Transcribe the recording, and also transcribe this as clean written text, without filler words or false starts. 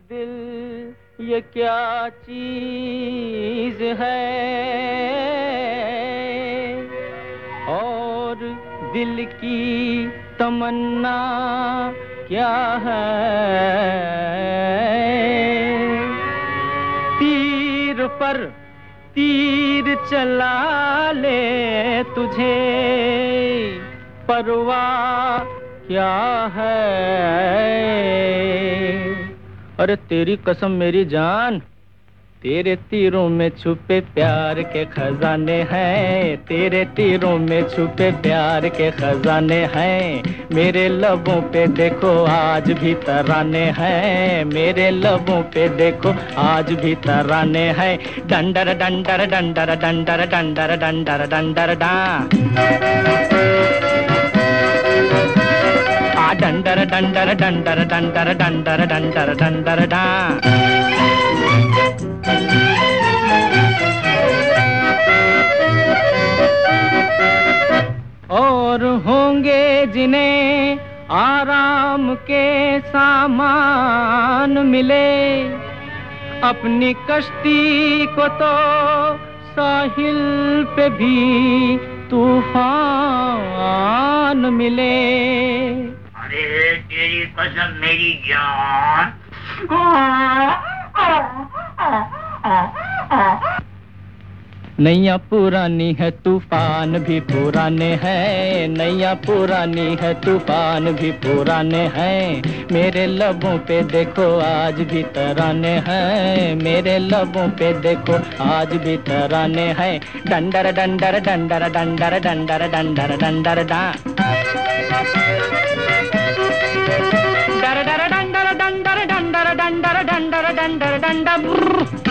दिल ये क्या चीज है और दिल की तमन्ना क्या है। तीर पर तीर चला ले तुझे परवाह क्या है। अरे तेरी कसम मेरी जान, तेरे तीरों में छुपे प्यार के खजाने हैं, तेरे तीरों में छुपे प्यार के खजाने हैं। मेरे लबों पे देखो आज भी तराने हैं, मेरे लबों पे देखो आज भी तराने हैं। डंडर डंडर डंडर डंडर डंडर डंडर डंडर डा डंडर डंडर डंडर डंडर डंडर डंडर डंडर डा। और होंगे जिन्हें आराम के सामान मिले, अपनी कश्ती को तो साहिल पे भी तूफान मिले। अरे तेरी कसम मेरी जान, नैया पुरानी है तूफान भी पुराने हैं, नैया पुरानी है तूफान भी पुराने हैं। मेरे लबों पे देखो आज भी तराने हैं, मेरे लबों पे देखो आज भी तराने हैं। डंडर डंडर डंडर डंडर डंडर डंडर डंडर डा डर डर डंडर डंडर डंडर डंडर डंडर डंडर डंडर।